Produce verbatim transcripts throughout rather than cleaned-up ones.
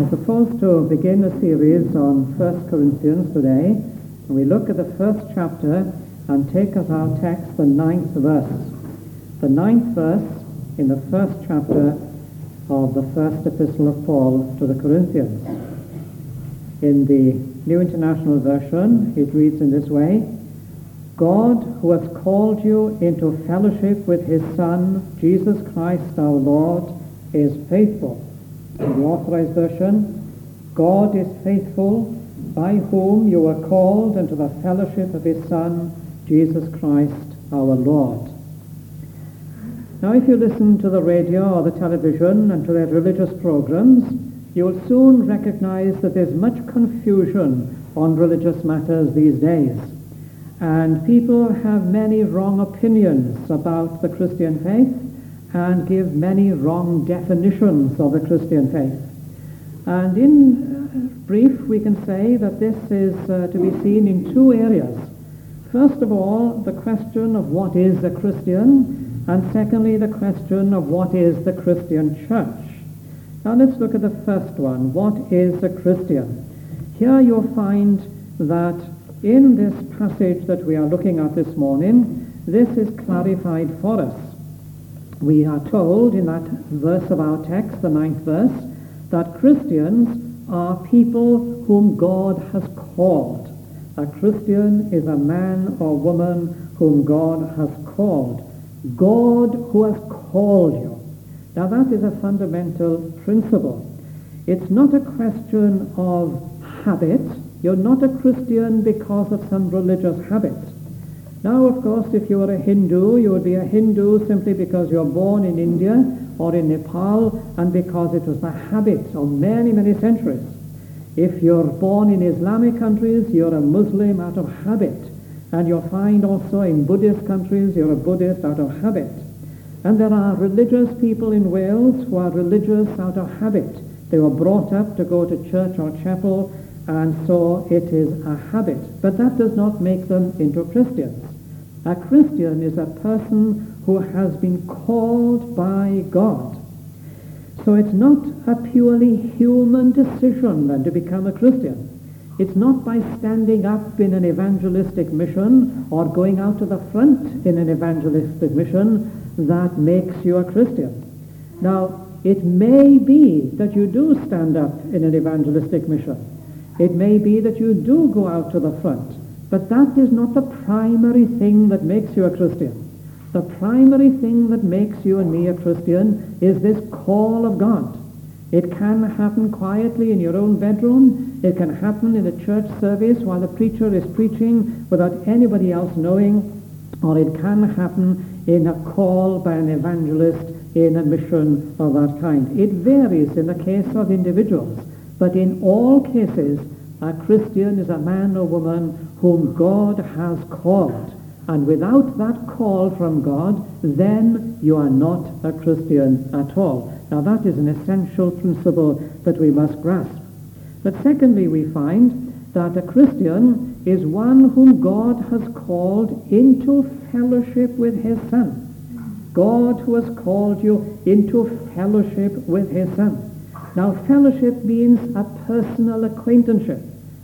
We're supposed to begin a series on First Corinthians today, and we look at the first chapter and take as our text the ninth verse. The ninth verse in the first chapter of the first epistle of Paul to the Corinthians. In the New International Version, it reads in this way: God, who has called you into fellowship with his Son, Jesus Christ our Lord, is faithful. In the Authorized Version, God is faithful, by whom you were called into the fellowship of his Son, Jesus Christ our Lord. Now, if you listen to the radio or the television and to their religious programs, you'll soon recognize that there's much confusion on religious matters these days. And people have many wrong opinions about the Christian faith and give many wrong definitions of the Christian faith. And in brief, we can say that this is uh, to be seen in two areas. First of all, the question of what is a Christian, and secondly, the question of what is the Christian church. Now let's look at the first one. What is a Christian? Here you'll find that in this passage that we are looking at this morning, this is clarified for us. We are told in that verse of our text, the ninth verse, that Christians are people whom God has called. A Christian is a man or woman whom God has called. God who has called you. Now that is a fundamental principle. It's not a question of habit. You're not a Christian because of some religious habit. Now, of course, if you were a Hindu, you would be a Hindu simply because you're born in India or in Nepal and because it was the habit of many, many centuries. If you're born in Islamic countries, you're a Muslim out of habit. And you'll find also in Buddhist countries, you're a Buddhist out of habit. And there are religious people in Wales who are religious out of habit. They were brought up to go to church or chapel, and so it is a habit. But that does not make them into Christians. A Christian is a person who has been called by God. So it's not a purely human decision then to become a Christian. It's not by standing up in an evangelistic mission or going out to the front in an evangelistic mission that makes you a Christian. Now, it may be that you do stand up in an evangelistic mission. It may be that you do go out to the front. But that is not the primary thing that makes you a Christian. The primary thing that makes you and me a Christian is this call of God. It can happen quietly in your own bedroom. It can happen in a church service while the preacher is preaching without anybody else knowing. Or it can happen in a call by an evangelist in a mission of that kind. It varies in the case of individuals. But in all cases, a Christian is a man or woman whom God has called. And without that call from God, then you are not a Christian at all. Now that is an essential principle that we must grasp. But secondly, we find that a Christian is one whom God has called into fellowship with his Son. God who has called you into fellowship with his Son. Now, fellowship means a personal acquaintanceship.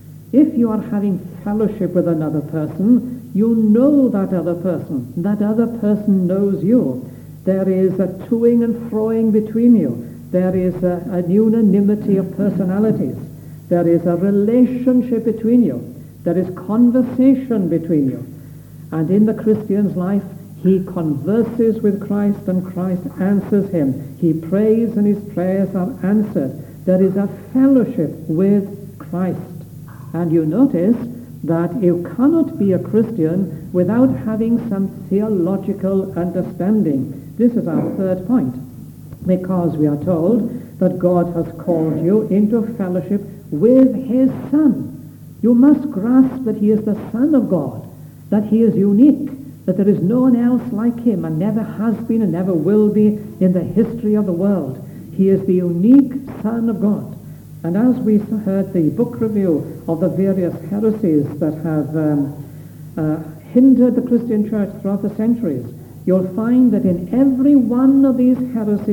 If you are having fellowship with another person, you know that other person. That other person knows you. There is a toing and froing between you. There is a, an unanimity of personalities. There is a relationship between you. There is conversation between you. And in the Christian's life, he converses with Christ and Christ answers him. He prays and his prayers are answered. There is a fellowship with Christ. And you notice that you cannot be a Christian without having some theological understanding. This is our third point. Because we are told that God has called you into fellowship with his Son. You must grasp that he is the Son of God, that he is unique, that there is no one else like him and never has been and never will be in the history of the world. He is the unique Son of God. And as we heard the book review of the various heresies that have um, uh, hindered the Christian church throughout the centuries, you'll find that in every one of these heresies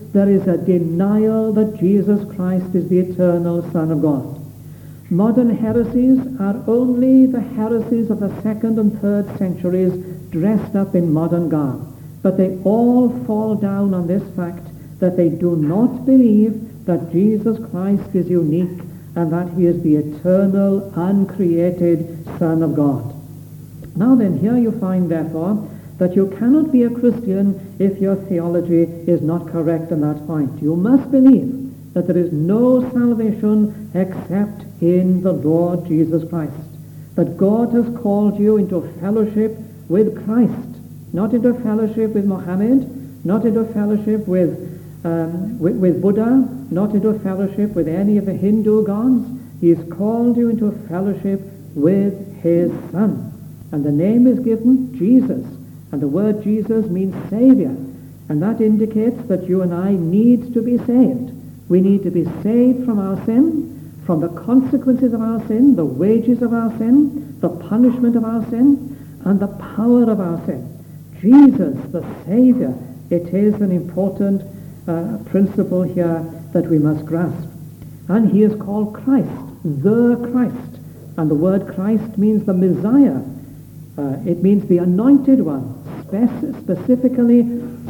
there is a denial that Jesus Christ is the eternal Son of God. Modern heresies are only the heresies of the second and third centuries dressed up in modern garb. But they all fall down on this fact that they do not believe that Jesus Christ is unique and that he is the eternal, uncreated Son of God. Now then, here you find, therefore, that you cannot be a Christian if your theology is not correct on that point. You must believe that there is no salvation except in the Lord Jesus Christ. That God has called you into fellowship with Christ, not into fellowship with Mohammed, not into fellowship with, um, with, with Buddha, not into fellowship with any of the Hindu gods. He has called you into fellowship with his Son. And the name is given Jesus. And the word Jesus means Savior. And that indicates that you and I need to be saved. We need to be saved from our sin, from the consequences of our sin, the wages of our sin, the punishment of our sin, and the power of our sin. Jesus, the Savior, it is an important uh, principle here that we must grasp. And he is called Christ, the Christ. And the word Christ means the Messiah. Uh, it means the anointed one, spec- specifically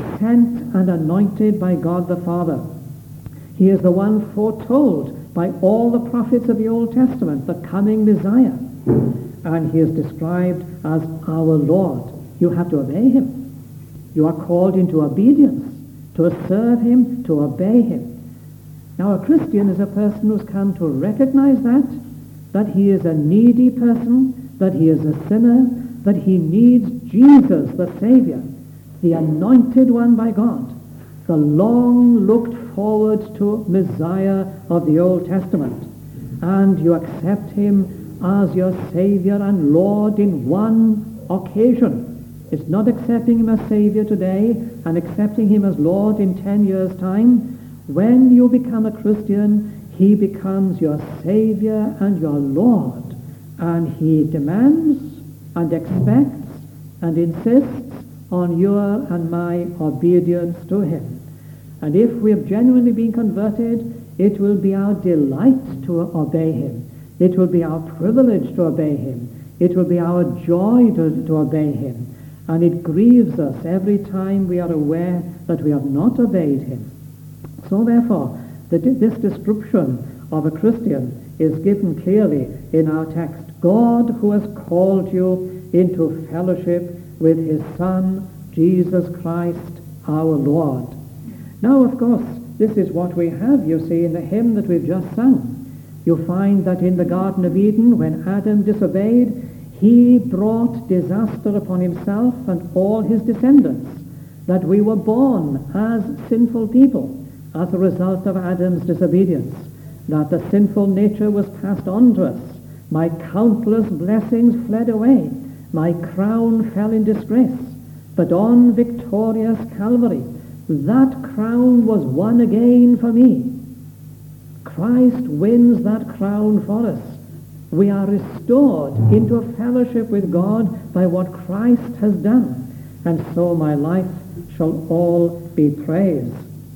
sent and anointed by God the Father. He is the one foretold by all the prophets of the Old Testament, the coming Messiah. And he is described as our Lord. You have to obey him. You are called into obedience, to serve him, to obey him. Now a Christian is a person who's come to recognize that, that he is a needy person, that he is a sinner, that he needs Jesus, the Savior, the anointed one by God, the long looked forward to Messiah of the Old Testament. And you accept him as your Savior and Lord in one occasion. It's not accepting him as Savior today and accepting him as Lord in ten years' time. When you become a Christian, he becomes your Savior and your Lord. And he demands and expects and insists on your and my obedience to him. And if we have genuinely been converted, it will be our delight to obey him. It will be our privilege to obey him. It will be our joy to, to obey him. And it grieves us every time we are aware that we have not obeyed him. So therefore, the, this description of a Christian is given clearly in our text. God who has called you into fellowship with his Son, Jesus Christ, our Lord. Now, of course, this is what we have, you see, in the hymn that we've just sung. You find that in the Garden of Eden, when Adam disobeyed, he brought disaster upon himself and all his descendants, that we were born as sinful people as a result of Adam's disobedience, that the sinful nature was passed on to us. My countless blessings fled away. My crown fell in disgrace. But on victorious Calvary, that crown was won again for me. Christ wins that crown for us. We are restored into a fellowship with God by what Christ has done. And so my life shall all be praise.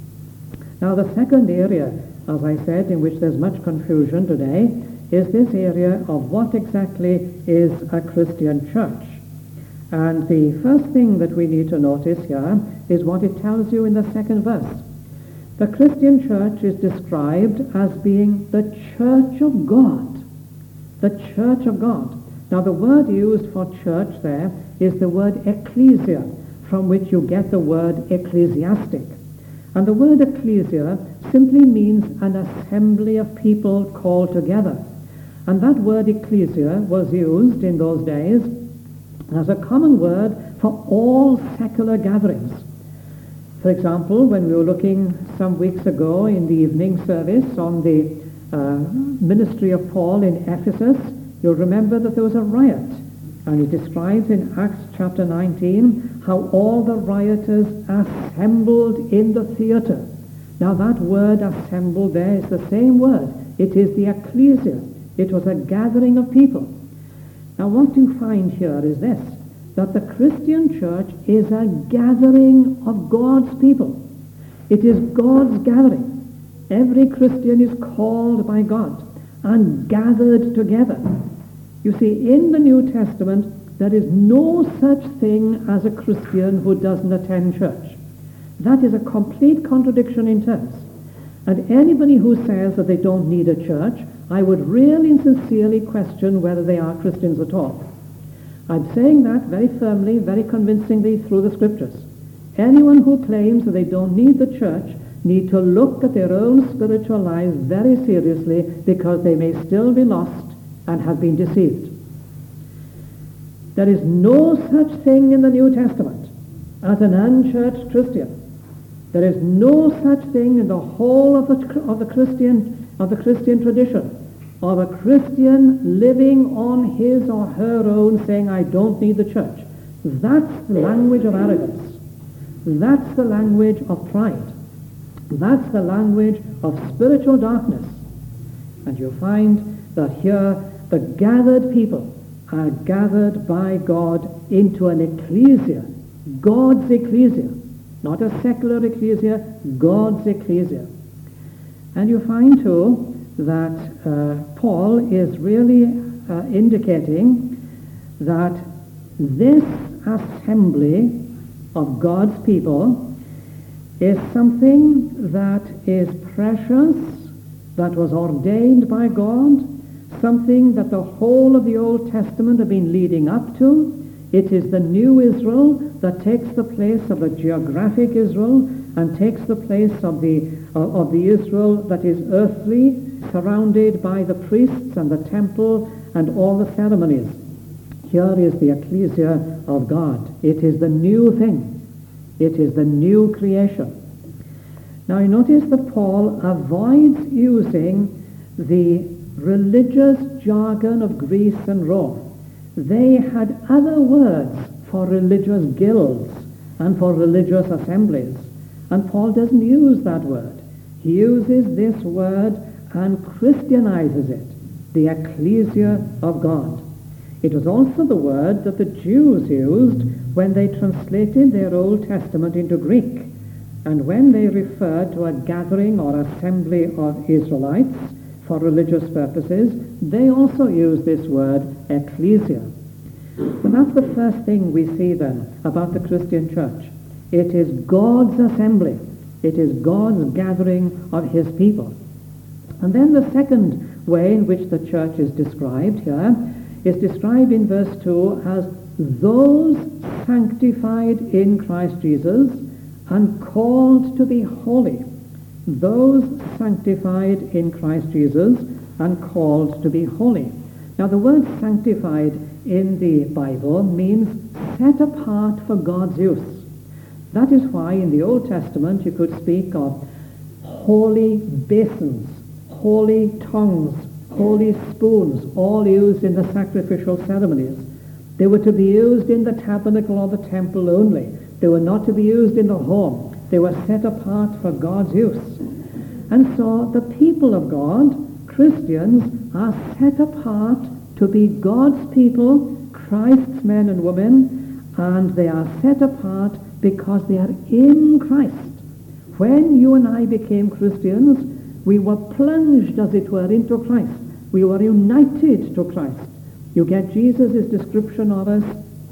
Now the second area, as I said, in which there's much confusion today, is this area of what exactly is a Christian church. And the first thing that we need to notice here is what it tells you in the second verse. The Christian church is described as being the church of God. The church of God. Now the word used for church there is the word ecclesia, from which you get the word ecclesiastic. And the word ecclesia simply means an assembly of people called together. And that word ecclesia was used in those days as a common word for all secular gatherings. For example, when we were looking some weeks ago in the evening service on the uh, ministry of Paul in Ephesus, you'll remember that there was a riot. And it describes in Acts chapter nineteen how all the rioters assembled in the theater. Now that word assembled there is the same word. It is the ecclesia. It was a gathering of people. Now what you find here is this, that the Christian church is a gathering of God's people. It is God's gathering. Every Christian is called by God and gathered together. You see, in the New Testament, there is no such thing as a Christian who doesn't attend church. That is a complete contradiction in terms. And anybody who says that they don't need a church, I would really and sincerely question whether they are Christians at all. I'm saying that very firmly, very convincingly through the Scriptures. Anyone who claims that they don't need the church need to look at their own spiritual lives very seriously, because they may still be lost and have been deceived. There is no such thing in the New Testament as an unchurched Christian. There is no such thing in the whole of the, of the Christian of the Christian tradition of a Christian living on his or her own saying, I don't need the church. That's the language of arrogance. That's the language of pride. That's the language of spiritual darkness. And you'll find that here the gathered people are gathered by God into an ecclesia, God's ecclesia, not a secular ecclesia, God's ecclesia. And you find too that uh, Paul is really uh, indicating that this assembly of God's people is something that is precious, that was ordained by God, something that the whole of the Old Testament have been leading up to. It is the new Israel that takes the place of the geographic Israel and takes the place of the, uh, of the Israel that is earthly, surrounded by the priests and the temple and all the ceremonies. Here is the ecclesia of God. It is the new thing. It is the new creation. Now you notice that Paul avoids using the religious jargon of Greece and Rome. They had other words for religious guilds and for religious assemblies. And Paul doesn't use that word. He uses this word and Christianizes it, the ecclesia of God. It was also the word that the Jews used when they translated their Old Testament into Greek. And when they referred to a gathering or assembly of Israelites for religious purposes, they also used this word ecclesia. So that's the first thing we see then about the Christian church. It is God's assembly. It is God's gathering of his people. And then the second way in which the church is described here is described in verse two as those sanctified in Christ Jesus and called to be holy. Those sanctified in Christ Jesus and called to be holy. Now the word sanctified in the Bible means set apart for God's use. That is why in the Old Testament you could speak of holy basins, holy tongues, holy spoons, all used in the sacrificial ceremonies. They were to be used in the tabernacle or the temple only. They were not to be used in the home. They were set apart for God's use. And so the people of God, Christians, are set apart to be God's people, Christ's men and women, and they are set apart because they are in Christ. When you and I became Christians, we were plunged, as it were, into Christ. We were united to Christ. You get Jesus' description of us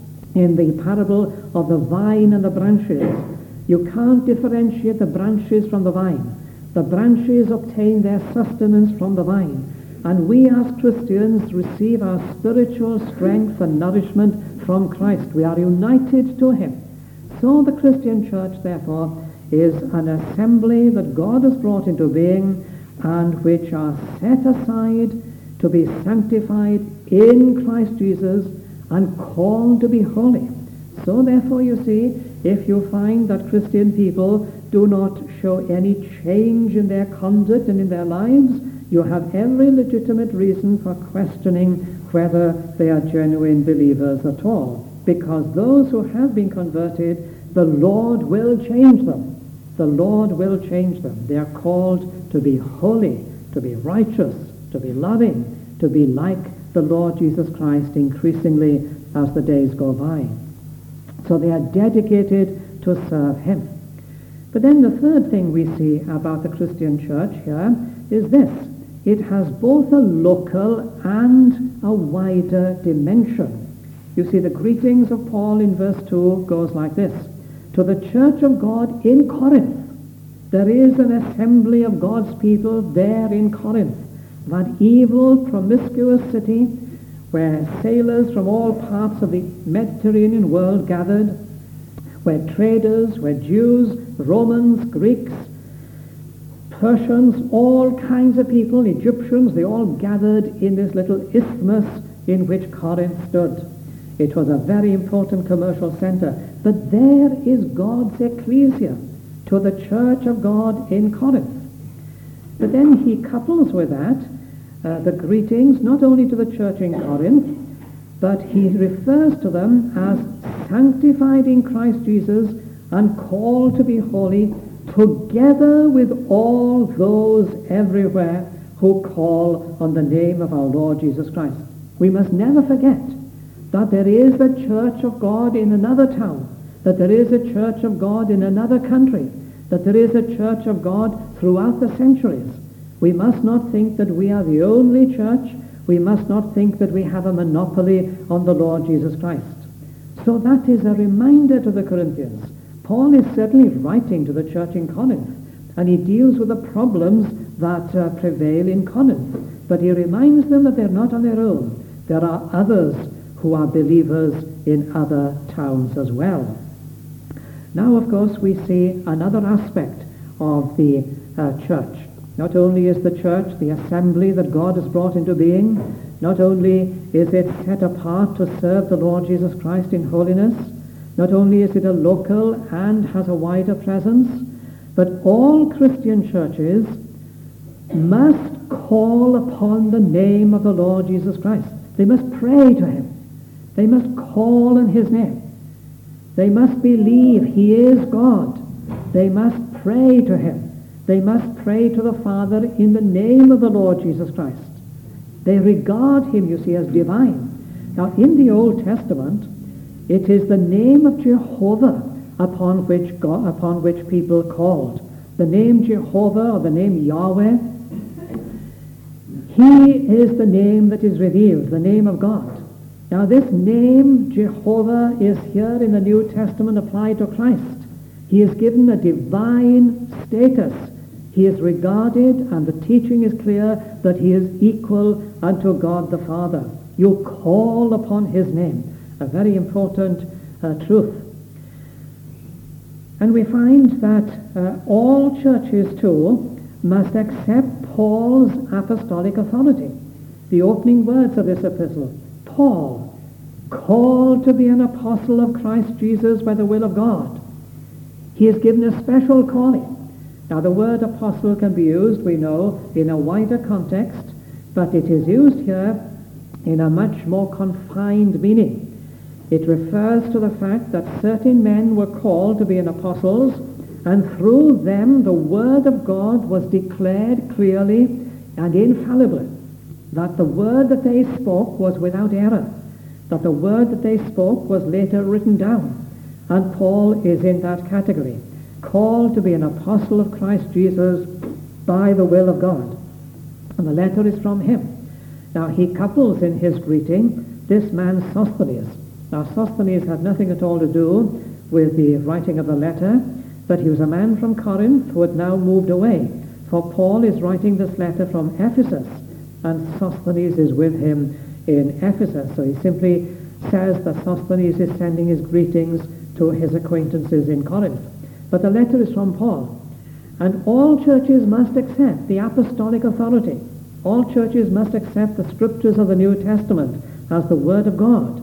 in the parable of the vine and the branches. You can't differentiate the branches from the vine. The branches obtain their sustenance from the vine. And we as Christians receive our spiritual strength and nourishment from Christ. We are united to him. So the Christian church, therefore, is an assembly that God has brought into being and which are set aside to be sanctified in Christ Jesus and called to be holy. So therefore, you see, if you find that Christian people do not show any change in their conduct and in their lives, you have every legitimate reason for questioning whether they are genuine believers at all. Because those who have been converted, the Lord will change them. The Lord will change them. They are called to be holy, to be righteous, to be loving, to be like the Lord Jesus Christ increasingly as the days go by. So they are dedicated to serve him. But then the third thing we see about the Christian church here is this. It has both a local and a wider dimension. You see, the greetings of Paul in verse two goes like this. To the church of God in Corinth. There is an assembly of God's people there in Corinth, that evil, promiscuous city where sailors from all parts of the Mediterranean world gathered, where traders, where Jews, Romans, Greeks, Persians, all kinds of people, Egyptians, they all gathered in this little isthmus in which Corinth stood. It was a very important commercial center. But there is God's ecclesia, to the church of God in Corinth. But then he couples with that uh, the greetings not only to the church in Corinth, but he refers to them as sanctified in Christ Jesus and called to be holy, together with all those everywhere who call on the name of our Lord Jesus Christ. We must never forget that there is a church of God in another town, that there is a church of God in another country, that there is a church of God throughout the centuries. We must not think that we are the only church. We must not think that we have a monopoly on the Lord Jesus Christ. So that is a reminder to the Corinthians. Paul is certainly writing to the church in Corinth, and he deals with the problems that uh, prevail in Corinth. But he reminds them that they're not on their own. There are others who are believers in other towns as well. Now, of course, we see another aspect of the uh, church. Not only is the church the assembly that God has brought into being, not only is it set apart to serve the Lord Jesus Christ in holiness, not only is it a local and has a wider presence, but all Christian churches must call upon the name of the Lord Jesus Christ. They must pray to him. They must call on his name. They must believe he is God. They must pray to him. They must pray to the Father in the name of the Lord Jesus Christ. They regard him, you see, as divine. Now, in the Old Testament, it is the name of Jehovah upon which God, upon which people called. The name Jehovah or the name Yahweh, he is the name that is revealed, the name of God. Now, this name, Jehovah, is here in the New Testament applied to Christ. He is given a divine status. He is regarded, and the teaching is clear, that he is equal unto God the Father. You call upon his name. A very important uh, truth. And we find that uh, all churches, too, must accept Paul's apostolic authority. The opening words of this epistle, Paul, called to be an apostle of Christ Jesus by the will of God. He is given a special calling. Now, the word apostle can be used, we know, in a wider context, but it is used here in a much more confined meaning. It refers to the fact that certain men were called to be an apostles, and through them the word of God was declared clearly and infallibly, that the word that they spoke was without error, that the word that they spoke was later written down. And Paul is in that category, called to be an apostle of Christ Jesus by the will of God. And the letter is from him. Now, he couples in his greeting this man Sosthenes. Now, Sosthenes had nothing at all to do with the writing of the letter, but he was a man from Corinth who had now moved away. For Paul is writing this letter from Ephesus, and Sosthenes is with him in Ephesus. So he simply says that Sosthenes is sending his greetings to his acquaintances in Corinth. But the letter is from Paul. And all churches must accept the apostolic authority. All churches must accept the scriptures of the New Testament as the Word of God.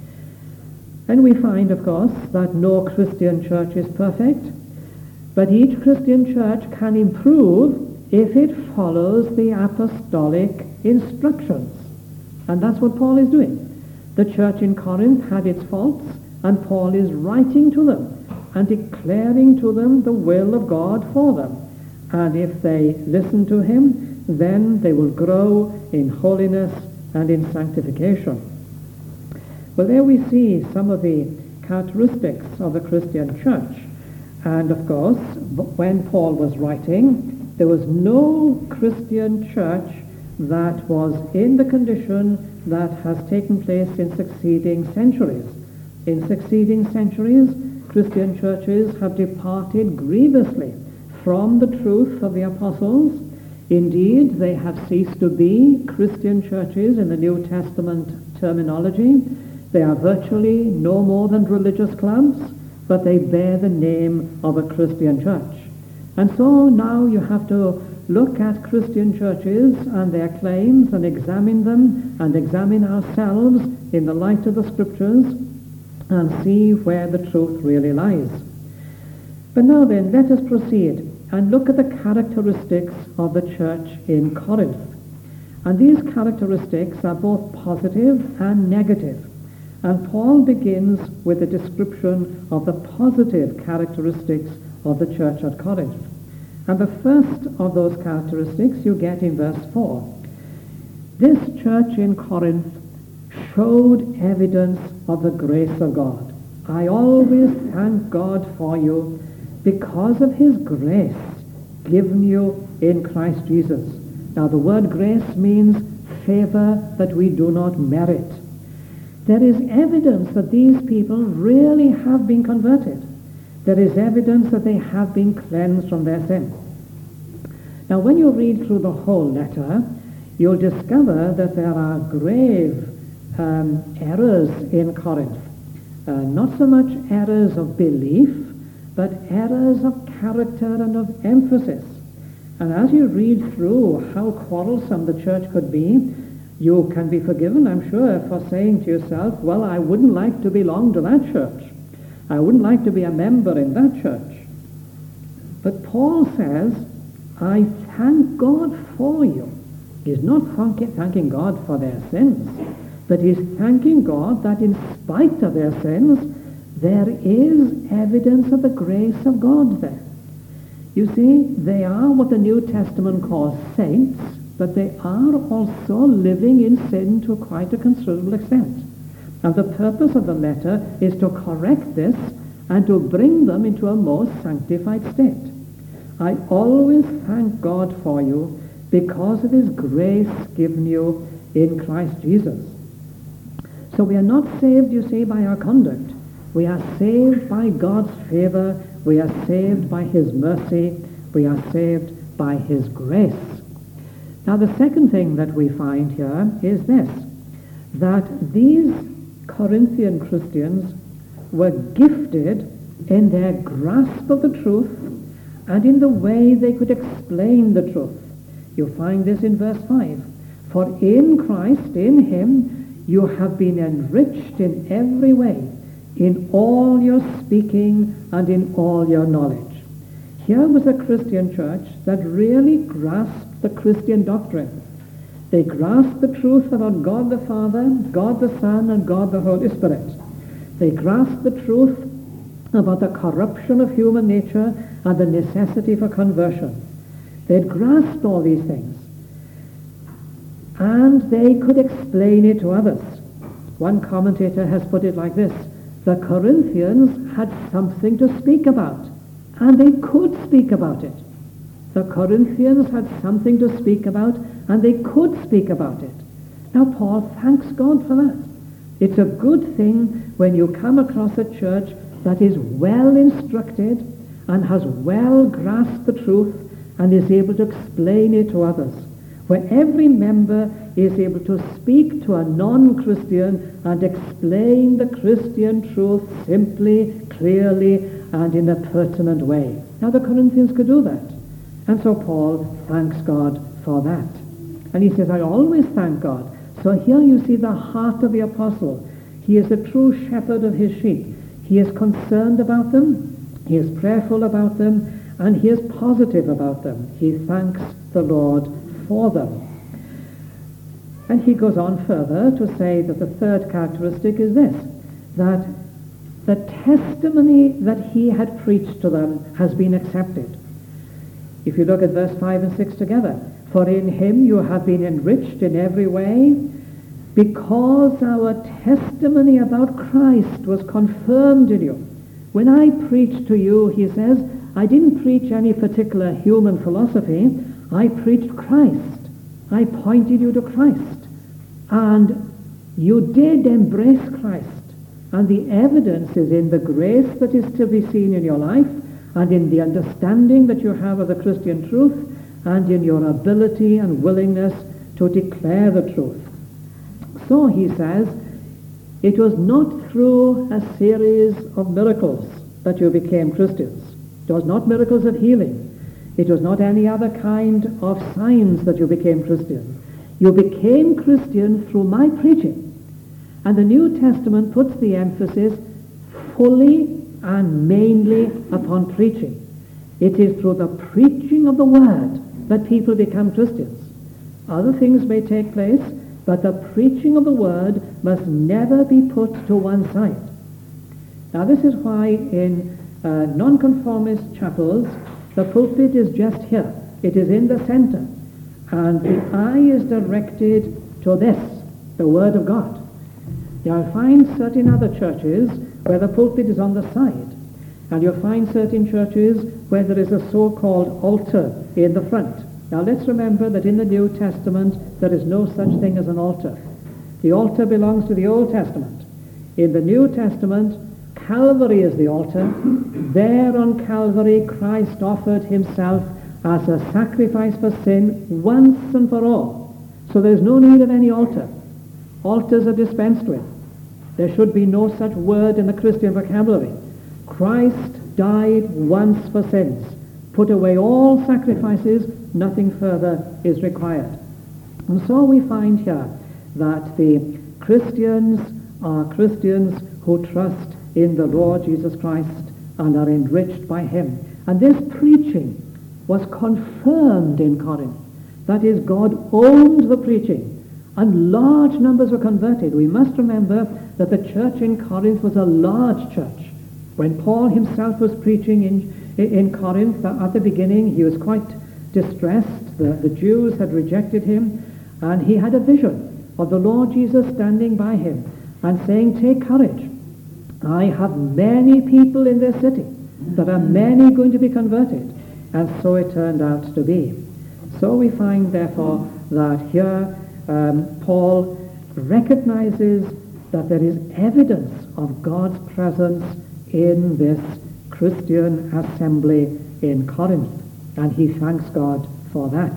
And we find, of course, that no Christian church is perfect, but each Christian church can improve if it follows the apostolic instructions. And that's what Paul is doing. The church in Corinth had its faults, and Paul is writing to them and declaring to them the will of God for them. And if they listen to him, then they will grow in holiness and in sanctification. Well, there we see some of the characteristics of the Christian church. And of course, when Paul was writing, there was no Christian church that was in the condition that has taken place in succeeding centuries. In succeeding centuries, Christian churches have departed grievously from the truth of the apostles. Indeed, they have ceased to be Christian churches in the New Testament terminology. They are virtually no more than religious clubs, but they bear the name of a Christian church. And so now you have to look at Christian churches and their claims and examine them and examine ourselves in the light of the Scriptures and see where the truth really lies. But now then, let us proceed and look at the characteristics of the church in Corinth. And these characteristics are both positive and negative. And Paul begins with a description of the positive characteristics of the church at Corinth. And the first of those characteristics you get in verse four. This church in Corinth showed evidence of the grace of God. I always thank God for you because of his grace given you in Christ Jesus. Now the word grace means favor that we do not merit. There is evidence that these people really have been converted. There is evidence that they have been cleansed from their sin. Now when you read through the whole letter, you'll discover that there are grave um, errors in Corinth. Uh, not so much errors of belief, but errors of character and of emphasis. And as you read through how quarrelsome the church could be, you can be forgiven, I'm sure, for saying to yourself, well, I wouldn't like to belong to that church. I wouldn't like to be a member in that church. But Paul says, I thank God for you. He's not thanking God for their sins, but he's thanking God that in spite of their sins, there is evidence of the grace of God there. You see, they are what the New Testament calls saints, but they are also living in sin to quite a considerable extent. And the purpose of the letter is to correct this and to bring them into a more sanctified state. I always thank God for you because of his grace given you in Christ Jesus. So we are not saved, you see, by our conduct. We are saved by God's favor. We are saved by his mercy. We are saved by his grace. Now the second thing that we find here is this, that these Corinthian Christians were gifted in their grasp of the truth and in the way they could explain the truth. You find this in verse five. For in Christ, in him, you have been enriched in every way, in all your speaking and in all your knowledge. Here was a Christian church that really grasped the Christian doctrine. They grasped the truth about God the Father, God the Son, and God the Holy Spirit. They grasped the truth about the corruption of human nature and the necessity for conversion. They'd grasped all these things. And they could explain it to others. One commentator has put it like this: the Corinthians had something to speak about, and they could speak about it. The Corinthians had something to speak about, and they could speak about it. Now Paul thanks God for that. It's a good thing when you come across a church that is well instructed and has well grasped the truth and is able to explain it to others, where every member is able to speak to a non-Christian and explain the Christian truth simply, clearly, and in a pertinent way. Now the Corinthians could do that. And so Paul thanks God for that. And he says, I always thank God. So here you see the heart of the apostle. He is the true shepherd of his sheep. He is concerned about them, he is prayerful about them, and he is positive about them. He thanks the Lord for them. And he goes on further to say that the third characteristic is this, that the testimony that he had preached to them has been accepted. If you look at verse five and six together, for in him you have been enriched in every way, because our testimony about Christ was confirmed in you When I preached to you, he says, I didn't preach any particular human philosophy. I preached Christ. I pointed you to Christ. And you did embrace Christ. And the evidence is in the grace that is to be seen in your life, and in the understanding that you have of the Christian truth, and in your ability and willingness to declare the truth. So he says, it was not through a series of miracles that you became Christians. It was not miracles of healing. It was not any other kind of signs that you became Christian. You became Christian through my preaching. And the New Testament puts the emphasis fully and mainly upon preaching. It is through the preaching of the word that people become Christians. Other things may take place, but the preaching of the word must never be put to one side. Now this is why in uh, nonconformist chapels, the pulpit is just here. It is in the center. And the eye is directed to this, the Word of God. You'll find certain other churches where the pulpit is on the side. And you'll find certain churches where there is a so-called altar in the front. Now let's remember that in the New Testament there is no such thing as an altar. The altar belongs to the Old Testament. In the New Testament, Calvary is the altar. There on Calvary, Christ offered himself as a sacrifice for sin once and for all. So there's no need of any altar. Altars are dispensed with. There should be no such word in the Christian vocabulary. Christ died once for sins. Put away all sacrifices, nothing further is required. And so we find here that the Christians are Christians who trust in the Lord Jesus Christ and are enriched by him. And this preaching was confirmed in Corinth. That is, God owned the preaching, and large numbers were converted. We must remember that the church in Corinth was a large church. When Paul himself was preaching in, in Corinth at the beginning, he was quite distressed. The, the Jews had rejected him, and he had a vision of the Lord Jesus standing by him and saying, take courage. I have many people in this city. There are many going to be converted. And so it turned out to be. So we find, therefore, that here um, Paul recognizes that there is evidence of God's presence in this Christian assembly in Corinth, and he thanks God for that.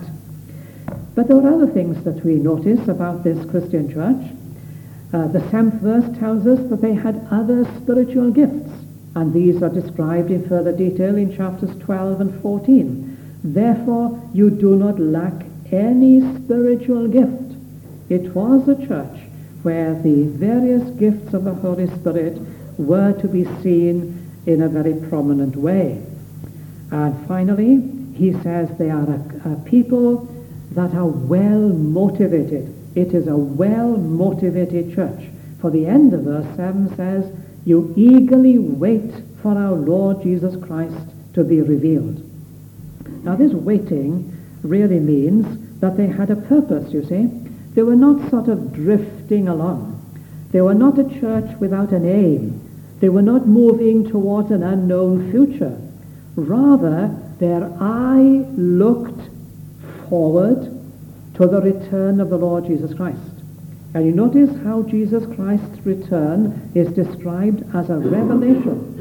But there are other things that we notice about this Christian church. Uh, the seventh verse tells us that they had other spiritual gifts, and these are described in further detail in chapters twelve and fourteen. Therefore, you do not lack any spiritual gift. It was a church where the various gifts of the Holy Spirit were to be seen in a very prominent way. And finally, he says they are a, a people that are well motivated. It is a well-motivated church. For the end of verse seven says, you eagerly wait for our Lord Jesus Christ to be revealed. Now this waiting really means that they had a purpose, you see. They were not sort of drifting along. They were not a church without an aim. They were not moving towards an unknown future. Rather, their eye looked forward to the return of the Lord Jesus Christ. And you notice how Jesus Christ's return is described as a revelation.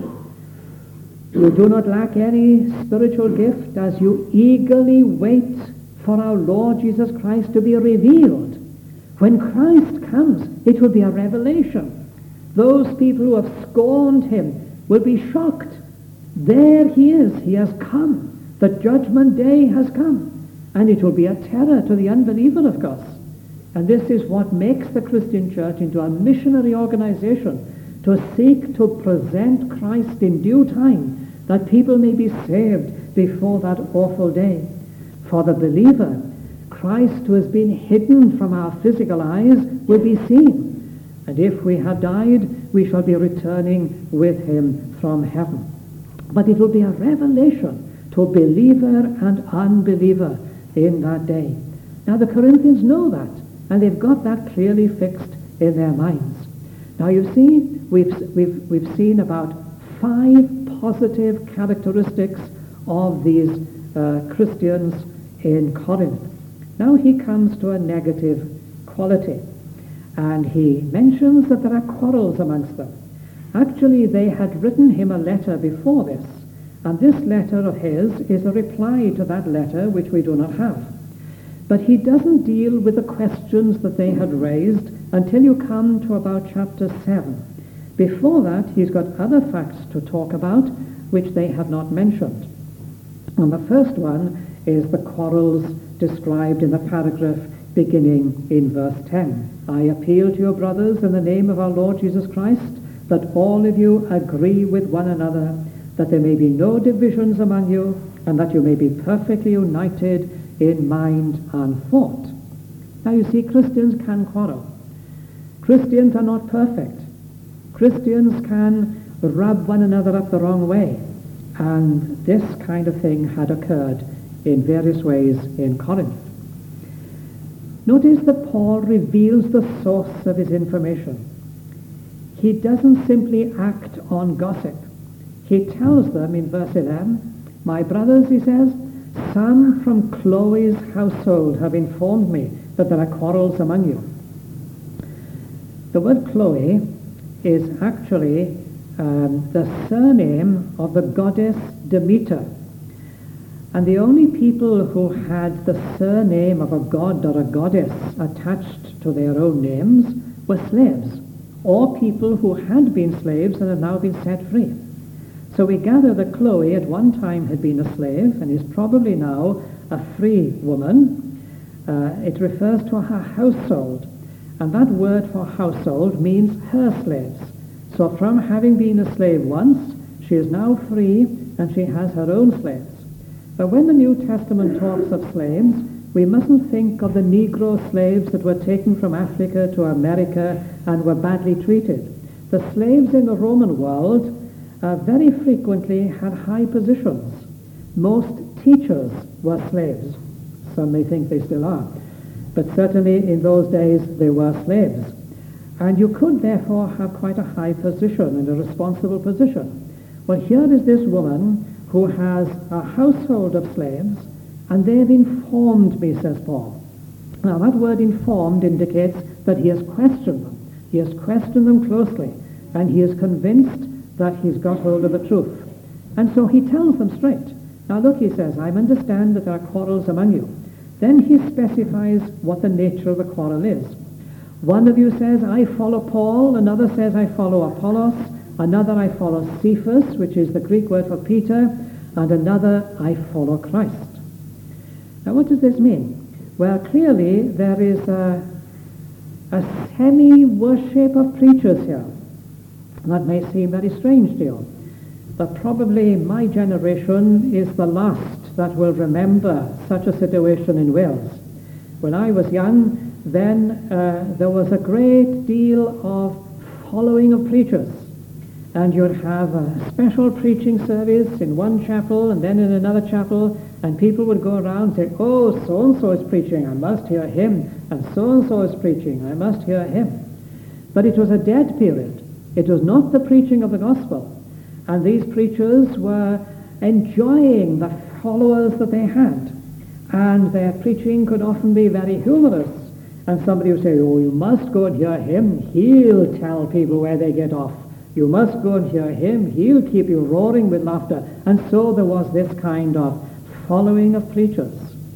You do not lack any spiritual gift as you eagerly wait for our Lord Jesus Christ to be revealed. When Christ comes, it will be a revelation. Those people who have scorned him will be shocked. There he is. He has come. The judgment day has come. And it will be a terror to the unbeliever, of course. And this is what makes the Christian church into a missionary organization, to seek to present Christ in due time, that people may be saved before that awful day. For the believer, Christ, who has been hidden from our physical eyes, will be seen. And if we have died, we shall be returning with him from heaven. But it will be a revelation to believer and unbeliever in that day. Now the Corinthians know that, and they've got that clearly fixed in their minds. Now you see, we've, we've, we've seen about five positive characteristics of these uh, Christians in Corinth. Now he comes to a negative quality, and he mentions that there are quarrels amongst them. Actually, they had written him a letter before this, and this letter of his is a reply to that letter which we do not have. But he doesn't deal with the questions that they had raised until you come to about chapter seven. Before that, he's got other facts to talk about which they have not mentioned. And the first one is the quarrels described in the paragraph beginning in verse ten. I appeal to you, brothers, in the name of our Lord Jesus Christ, that all of you agree with one another, that there may be no divisions among you, and that you may be perfectly united in mind and thought. Now you see, Christians can quarrel. Christians are not perfect. Christians can rub one another up the wrong way. And this kind of thing had occurred in various ways in Corinth. Notice that Paul reveals the source of his information. He doesn't simply act on gossip. He tells them in verse eleven, my brothers, he says, some from Chloe's household have informed me that there are quarrels among you. The word Chloe is actually um, the surname of the goddess Demeter. And the only people who had the surname of a god or a goddess attached to their own names were slaves, or people who had been slaves and have now been set free. So we gather that Chloe at one time had been a slave and is probably now a free woman. Uh, it refers to her household, and that word for household means her slaves. So from having been a slave once, she is now free and she has her own slaves. But when the New Testament talks of slaves, we mustn't think of the Negro slaves that were taken from Africa to America and were badly treated. The slaves in the Roman world uh, very frequently had high positions. Most teachers were slaves. Some may think they still are. But certainly in those days they were slaves. And you could therefore have quite a high position and a responsible position. Well, here is this woman who has a household of slaves, and they've informed me, says Paul. Now that word informed indicates that he has questioned them. He has questioned them closely, and he is convinced that he's got hold of the truth. And so he tells them straight. Now look, he says, I understand that there are quarrels among you. Then he specifies what the nature of the quarrel is. One of you says, I follow Paul. Another says, I follow Apollos. Another, I follow Cephas, which is the Greek word for Peter. And another, I follow Christ. Now what does this mean? Well, clearly there is a, a semi-worship of preachers here. That may seem very strange to you, but probably my generation is the last that will remember such a situation in Wales. When I was young, then uh, there was a great deal of following of preachers. And you'd have a special preaching service in one chapel and then in another chapel, and people would go around and say, oh, so-and-so is preaching, I must hear him, and so-and-so is preaching, I must hear him. But it was a dead period. It was not the preaching of the gospel. And these preachers were enjoying the followers that they had. And their preaching could often be very humorous. And somebody would say, oh, you must go and hear him. He'll tell people where they get off. You must go and hear him. He'll keep you roaring with laughter. And so there was this kind of following of preachers.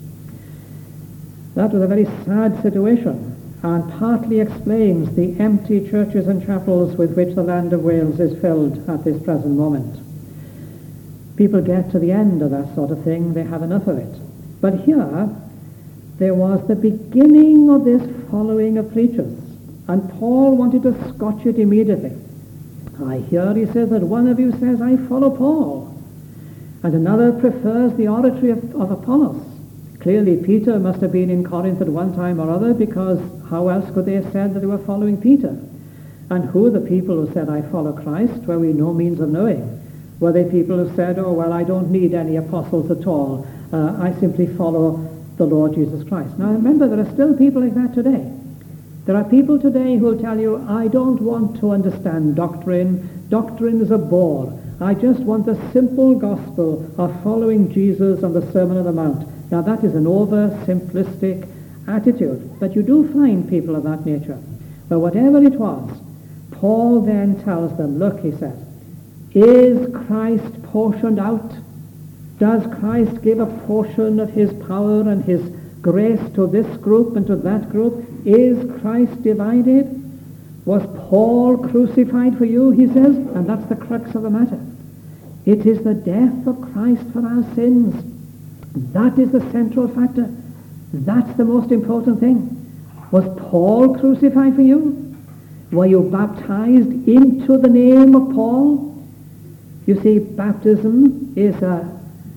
That was a very sad situation, and partly explains the empty churches and chapels with which the land of Wales is filled at this present moment. People get to the end of that sort of thing, they have enough of it. But here, there was the beginning of this following of preachers, and Paul wanted to scotch it immediately. I hear, he says, that one of you says, I follow Paul, and another prefers the oratory of, of Apollos. Clearly, Peter must have been in Corinth at one time or other, because how else could they have said that they were following Peter? And who are the people who said, I follow Christ, where we no means of knowing? Were they people who said, oh, well, I don't need any apostles at all. Uh, I simply follow the Lord Jesus Christ. Now, remember, there are still people like that today. There are people today who will tell you, I don't want to understand doctrine. Doctrine is a bore. I just want the simple gospel of following Jesus on the Sermon on the Mount. Now that is an over-simplistic attitude, but you do find people of that nature. But whatever it was, Paul then tells them, look, he says, is Christ portioned out? Does Christ give a portion of his power and his grace to this group and to that group? Is Christ divided? Was Paul crucified for you, he says? And that's the crux of the matter. It is the death of Christ for our sins. That is the central factor. That's the most important thing. Was Paul crucified for you? Were you baptized into the name of Paul? You see, baptism is a,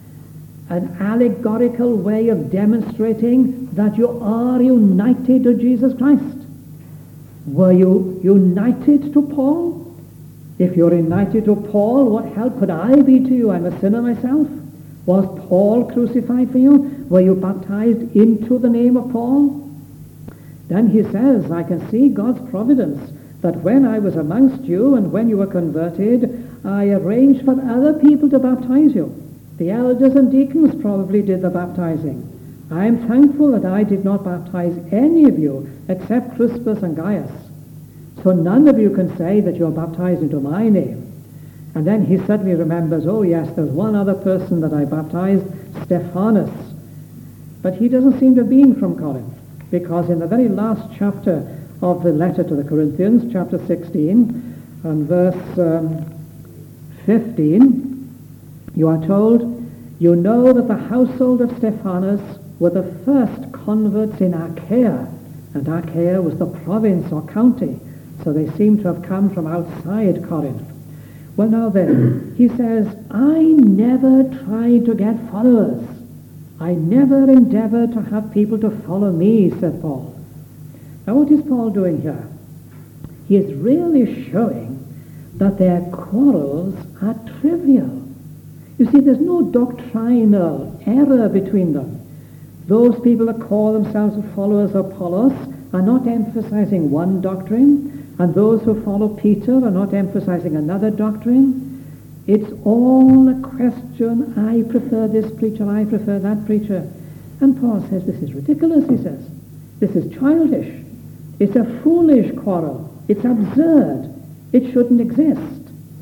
an allegorical way of demonstrating that you are united to Jesus Christ. Were you united to Paul? If you're united to Paul, what help could I be to you? I'm a sinner myself. Was Paul crucified for you? Were you baptized into the name of Paul? Then he says, I can see God's providence, that when I was amongst you and when you were converted, I arranged for other people to baptize you. The elders and deacons probably did the baptizing. I am thankful that I did not baptize any of you except Crispus and Gaius. So none of you can say that you're baptized into my name. And then he suddenly remembers, oh yes, there's one other person that I baptized, Stephanas. But he doesn't seem to have been from Corinth, because in the very last chapter of the letter to the Corinthians, chapter sixteen, and verse um, fifteen, you are told, you know that the household of Stephanas were the first converts in Achaia, and Achaia was the province or county, so they seem to have come from outside Corinth. Well, now then, he says, I never tried to get followers. I never endeavored to have people to follow me, said Paul. Now what is Paul doing here? He is really showing that their quarrels are trivial. You see, there's no doctrinal error between them. Those people that call themselves followers of Apollos are not emphasizing one doctrine, and those who follow Peter are not emphasizing another doctrine. It's all a question, I prefer this preacher, I prefer that preacher. And Paul says, this is ridiculous, he says. This is childish. It's a foolish quarrel. It's absurd. It shouldn't exist.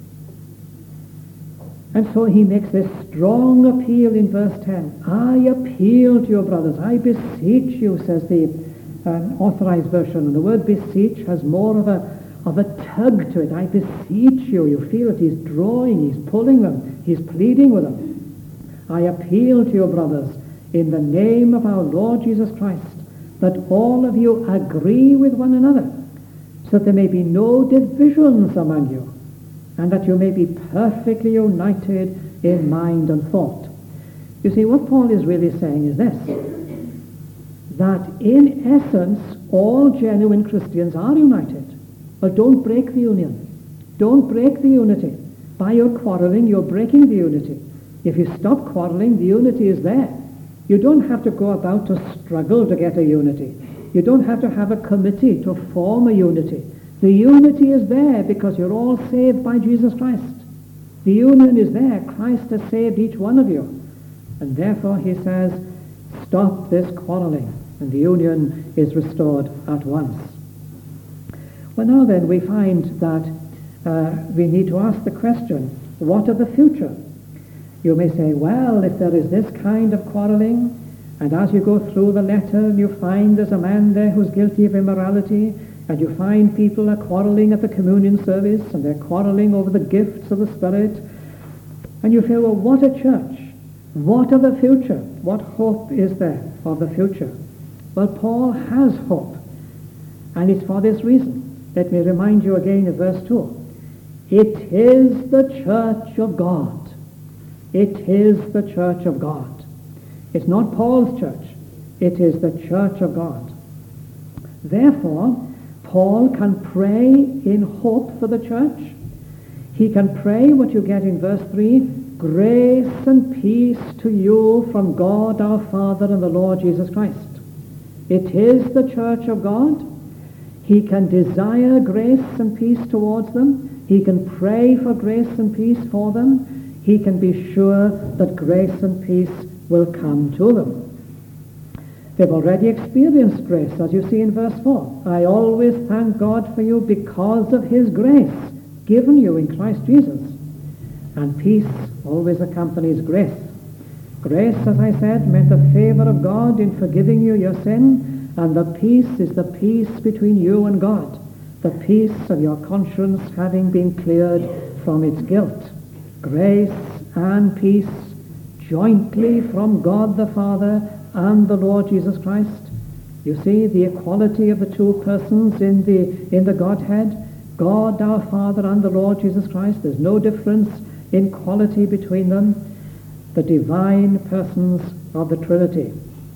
And so he makes this strong appeal in verse ten. I appeal to you, brothers. I beseech you, says the um, authorized version. And the word beseech has more of a of a tug to it. I beseech you. You feel that he's drawing, he's pulling them, he's pleading with them. I appeal to you, brothers, in the name of our Lord Jesus Christ, that all of you agree with one another, so that there may be no divisions among you, and that you may be perfectly united in mind and thought. You see, what Paul is really saying is this, that in essence, all genuine Christians are united. But don't break the union. Don't break the unity. By your quarreling, you're breaking the unity. If you stop quarreling, the unity is there. You don't have to go about to struggle to get a unity. You don't have to have a committee to form a unity. The unity is there because you're all saved by Jesus Christ. The union is there. Christ has saved each one of you. And therefore, he says, stop this quarreling. And the union is restored at once. Well, now then, we find that uh, we need to ask the question, what of the future? You may say, well, if there is this kind of quarreling, and as you go through the letter and you find there's a man there who's guilty of immorality, and you find people are quarreling at the communion service, and they're quarreling over the gifts of the Spirit, and you feel, well, what a church! What of the future? What hope is there of the future? Well, Paul has hope, and it's for this reason. Let me remind you again of verse two. It is the church of God. It is the church of God. It's not Paul's church. It is the church of God. Therefore, Paul can pray in hope for the church. He can pray what you get in verse three, grace and peace to you from God our Father and the Lord Jesus Christ. It is the church of God. He can desire grace and peace towards them. He can pray for grace and peace for them. He can be sure that grace and peace will come to them. They've already experienced grace, as you see in verse four. I always thank God for you because of his grace given you in Christ Jesus. And peace always accompanies grace. Grace, as I said, meant the favor of God in forgiving you your sin, and the peace is the peace between you and God, the peace of your conscience having been cleared from its guilt. Grace and peace jointly from God the Father and the Lord Jesus Christ. You see the equality of the two persons in the in the Godhead, God our Father and the Lord Jesus Christ. There's no difference in quality between them. The divine persons of the Trinity.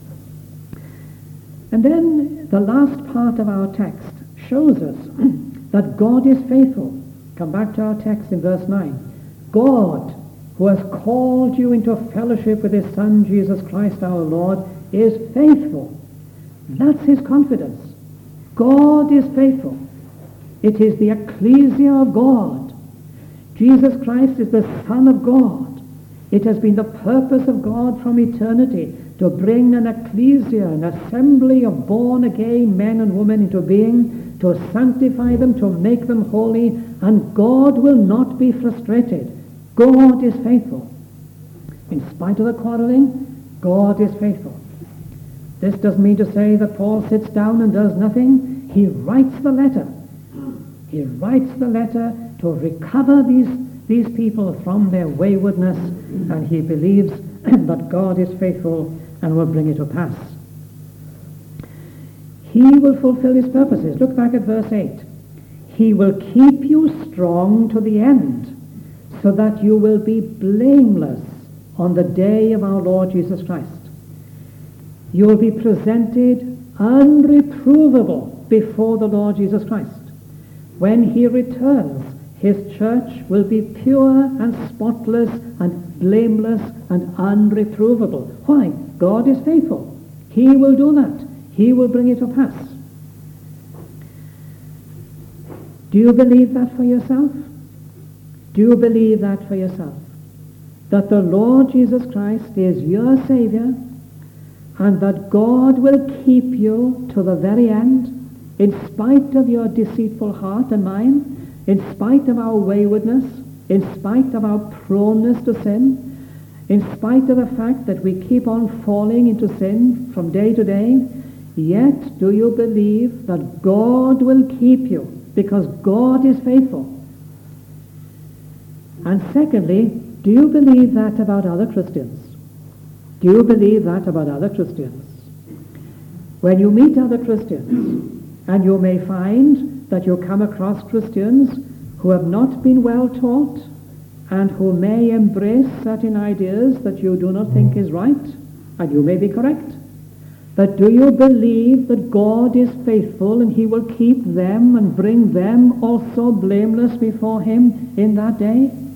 And then the last part of our text shows us that God is faithful. Come back to our text in verse nine. God, who has called you into fellowship with his Son, Jesus Christ our Lord, is faithful. That's his confidence. God is faithful. It is the ecclesia of God. Jesus Christ is the Son of God. It has been the purpose of God from eternity to bring an ecclesia, an assembly of born-again men and women into being, to sanctify them, to make them holy, and God will not be frustrated. God is faithful. In spite of the quarreling, God is faithful. This doesn't mean to say that Paul sits down and does nothing. He writes the letter. He writes the letter to recover these, these people from their waywardness, and he believes that God is faithful and will bring it to pass. He will fulfill his purposes. Look back at verse eight. He will keep you strong to the end, so that you will be blameless on the day of our Lord Jesus Christ. You will be presented unreprovable before the Lord Jesus Christ. When he returns, his church will be pure and spotless and blameless and unreprovable. Why? God is faithful. He will do that. He will bring it to pass. Do you believe that for yourself? Do you believe that for yourself? That the Lord Jesus Christ is your Savior, and that God will keep you to the very end, in spite of your deceitful heart and mind, in spite of our waywardness, in spite of our proneness to sin, in spite of the fact that we keep on falling into sin from day to day, yet do you believe that God will keep you, because God is faithful? And secondly, do you believe that about other Christians? Do you believe that about other Christians? When you meet other Christians, and you may find that you come across Christians who have not been well taught and who may embrace certain ideas that you do not think is right, and you may be correct. But do you believe that God is faithful and he will keep them and bring them also blameless before him in that day?